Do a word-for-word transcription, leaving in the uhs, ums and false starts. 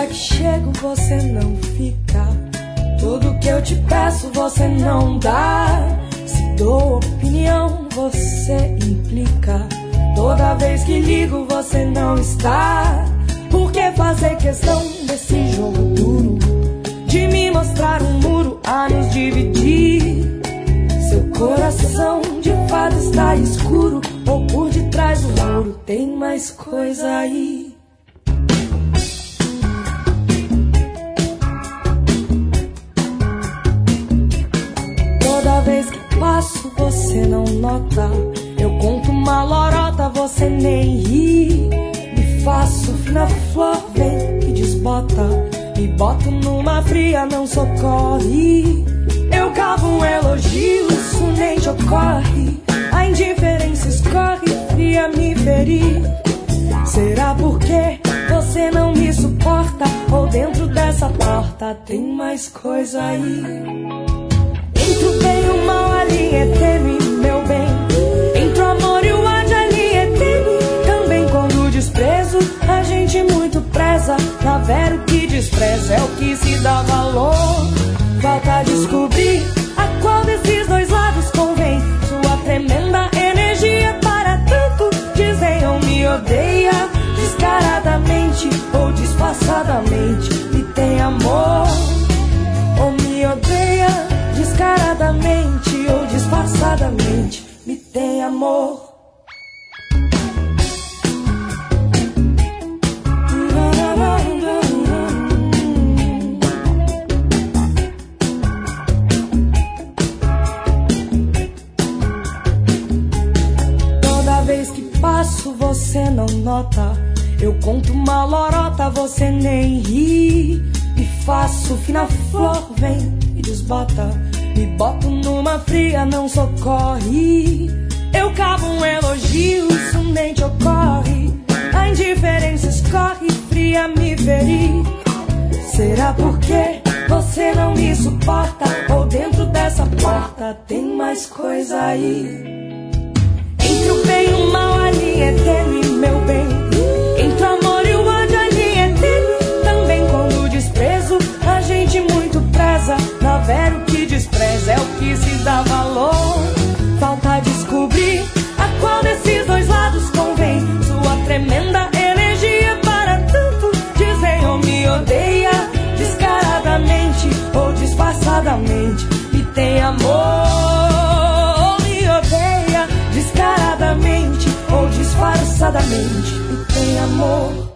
que chego você não fica. Tudo que eu te peço você não dá. Se dou opinião você implica. Toda vez que ligo você não está. Por que fazer questão desse jogo duro, de me mostrar um muro a nos dividir? Seu coração de fato está escuro, ou por detrás do muro tem mais coisa aí. Toda vez que passo você não nota. Eu conto uma lorota, você nem ri. Me faço fina flor, vem e desbota. Me boto numa fria, não socorre. Eu cavo um elogio, isso nem te ocorre. A indiferença escorre, fria me ferir. Será porque você não me suporta? Ou dentro dessa porta tem mais coisa aí? Entre o bem e o mal a linha é tênue, meu bem. Entre o amor e o ódio a linha é tênue. Também quando o desprezo a gente muito preza. Na vera o que despreza é o que se dá valor. Falta descobrir a qual desses dois lados convém. Sua tremenda energia para tanto. Dizem ou me odeia descaradamente ou disfarçadamente. Me tem amor ou me odeia descaradamente ou disfarçadamente. Me tem amor. Toda vez que passo você não nota. Eu conto uma lorota, você nem ri. Me faço fina flor, vem e desbota. Me boto numa fria, não socorre. Eu cavo um elogio, isso nem te ocorre. A indiferença escorre, fria me ferir. Será porque você não me suporta? Ou dentro dessa porta tem mais coisa aí? Entre o bem e o mal a linha é tênue, meu bem. Entre o amor e o ódio a linha é tênue. Também quando o desprezo a gente muito preza. Na vera o que despreza é o que se dá valor. Falta descobrir a qual desses dois lados convém. Sua tremenda energia para tanto. Dizem ou me odeia descaradamente ou disfarçadamente. Me tem amor ou me odeia descaradamente ou disfarçadamente. Me tem amor.